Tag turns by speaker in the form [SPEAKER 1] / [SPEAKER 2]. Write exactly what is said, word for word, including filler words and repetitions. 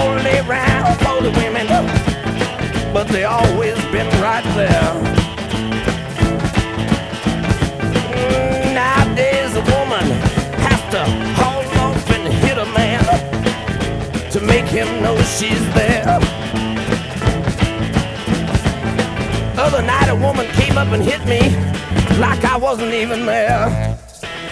[SPEAKER 1] only around for the women, but they always been right there. Mm, Nowadays a woman has to haul off and hit a man to make him know she's there. Other night a woman came up and hit me like I wasn't even there.